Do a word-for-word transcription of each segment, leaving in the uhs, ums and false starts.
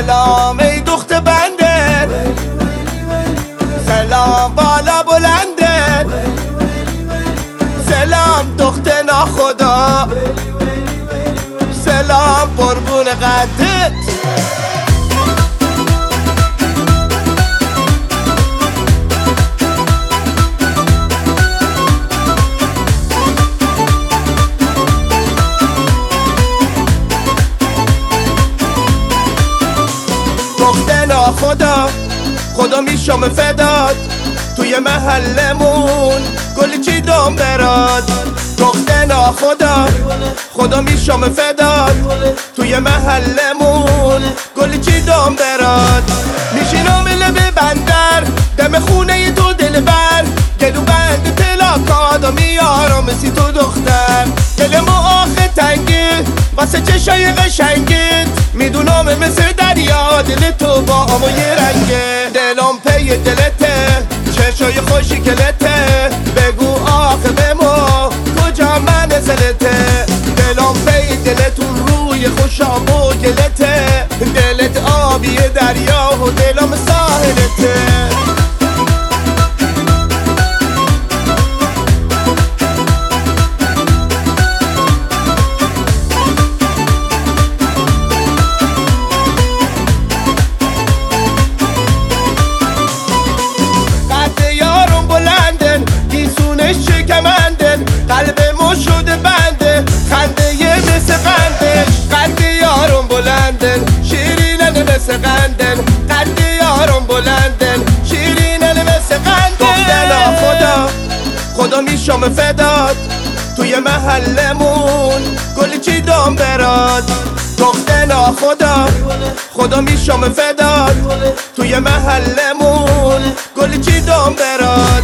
سلام ای دخت بنده، سلام بالا بلنده، سلام دخت ناخدا، سلام قربون قدت. دخت ناخدا خدا میشم فداد، توی محلمون گل چیدم براد. دخت ناخدا خدا میشم فداد، توی محلمون گل چیدم براد. میشینم لب بندر دم خونه تو دلبر، گلو بند تلاکادا میارم سی تو دختر. دلم آخه تنگه واسه چشای قشنگت، میدونم مثل دریا دل تو با آمای رنگه. دلم پی دلته چشای خوشی کلته، بگو آخه به ما کجا منزلته. دلم پی دلتون روی خوشام و گلته، دلت آبی دریا و دلم ساحلته. قلب ما شده بنده، خنده یه مثل قندش. قد یارم بلندن شیرینن مثل قندن، قد یارم بلندن شیرینن مثل قندن. دختر خدا خدا میشم فداد، توی محلمون گل چیدم براد. دختر خدا خدا میشم فداد، توی محلمون گل چیدم براد.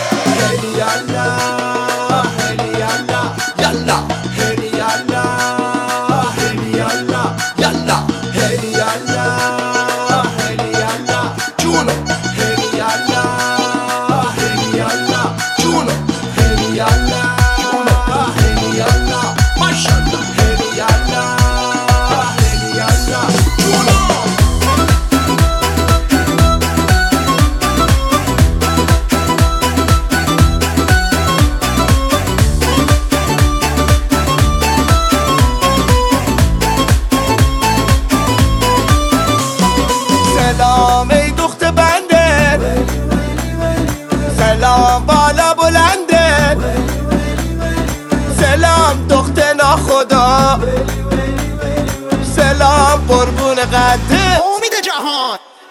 سلام ای دخت بنده، سلام بالا بلنده، سلام دخت ناخدا، سلام قربون قدت. امید جهان